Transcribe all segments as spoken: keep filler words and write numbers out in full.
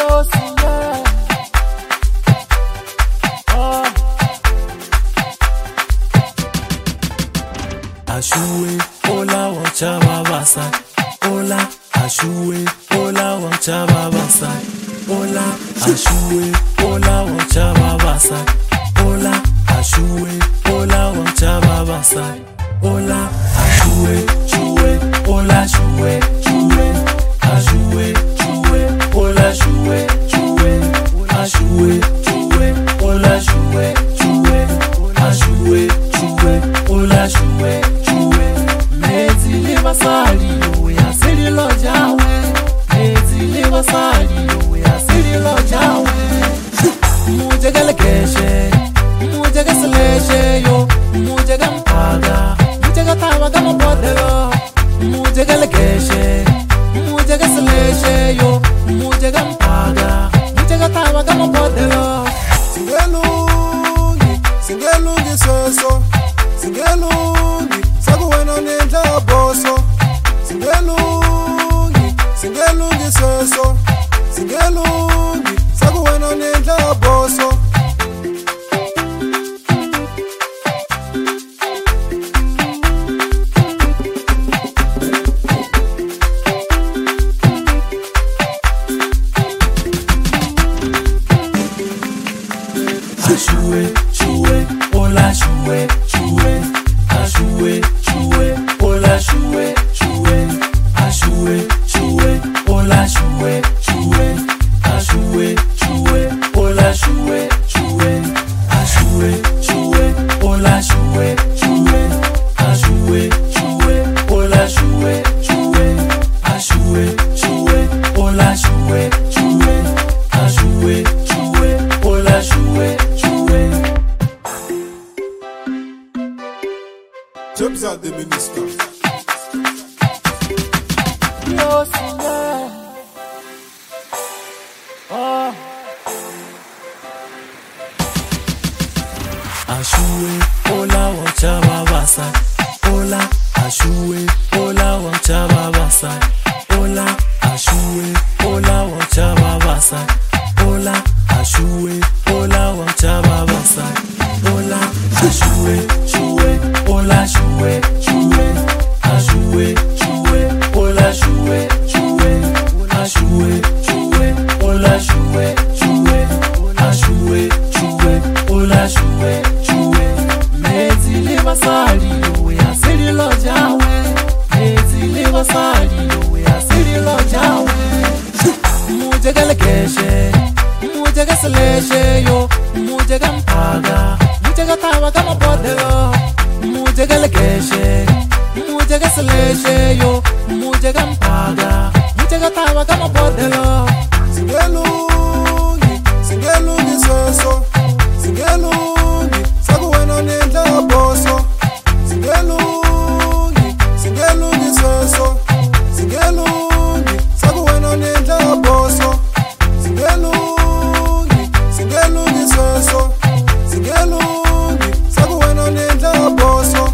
Ashue, ola wachaba basai. Ola, ashue, ola wachaba basai. Ola, ashue, ola wachaba basai. Ola, ashue, ola wachaba basai. Ola, ashue, shue, ola shue, shue. Ashue, shue, ola shue, shue. Ashue, shue, ola shue, shue. Ashue, shue, ola shue. Basali yo ya siri lo jawe, ezili basali yo ya siri lo jawe. Muje galekeshe, muje gasleshe yo, muje gampaga, muje gatawa gamapodelo. Muje galekeshe, muje gasleshe yo, muje gampaga, muje gatawa gamapodelo. Singelungi, singelungi soso, singelungi, sagu wena ninja boso. Singelungi, singelungi soso, singelungi, sagu wena ninja boso. Ashue, shue, ola shue, shue. Ashue, shue, ola shue, shue. Ashue, shue, ola shue, shue. Ashue, shue, ola shue, shue. Ashue, shue, ola shue, shue. Ashue, shue, ola shue, shue. Ashue, shue, ola shue, shue. Ashue, shue, ola shue, shue. Jobs are the minister. Dios yeah. Oh. Ashue, ola wachaba basai. Ola, ashue, ola wachaba basai. Ola, ashue, ola wachaba basai. Ola, ashue, ola wachaba basai. Ola, ashue, shue, ola shue, shue. Ashue, shue, ola shue, shue. Ashue, shue, ola shue, shue. Ashue, shue, ola shue, shue. Mezili basali yo ya siri lo jawe. Mezili basali yo ya siri lo jawe. Muje galekeshe, muje gasleshe yo, muje gampaga, muje gatawa gamapodelo. Muje galekeshe, muje gasleshe yo, muje gampaga, muje gatawa gamapodelo. Singelungi, singelungi soso, singelungi, sagu wena ninja boso. Singelungi, singelungi soso, singelungi, sagu wena ninja boso. Singelungi, singelungi soso, singelungi, sagu wena ninja boso.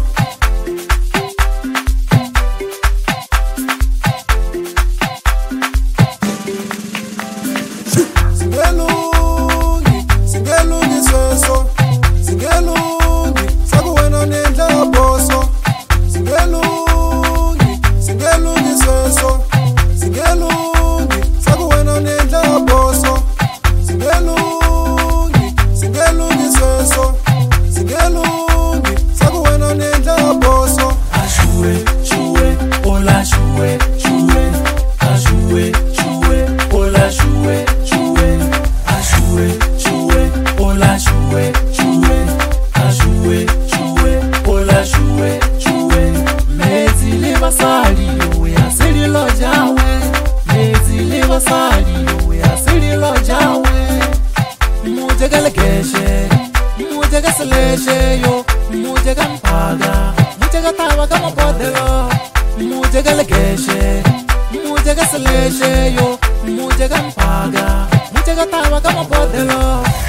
Singelungi, singelungi soso, singelungi, sagu wena ninja boso. Singelungi, singelungi soso, singelungi, sagu wena ninja boso. Singelungi, singelungi soso, singelungi, sagu wena ninja boso. Ashue, shue, ola shue, shue. Ashue, shue, ola shue, shue. Ashue, shue, ola shue, shue. Ashue, shue, ola shue, shue. Mezili basali yo ya siri lo jawe. Mezili basali yo ya siri lo jawe. Muje galekeshe, muje gasleshe yo, muje gampaga, muje gatawa gamapodelo. Muje galekeshe, muje gasleshe yo, muje gampaga, muje gatawa gamapodelo.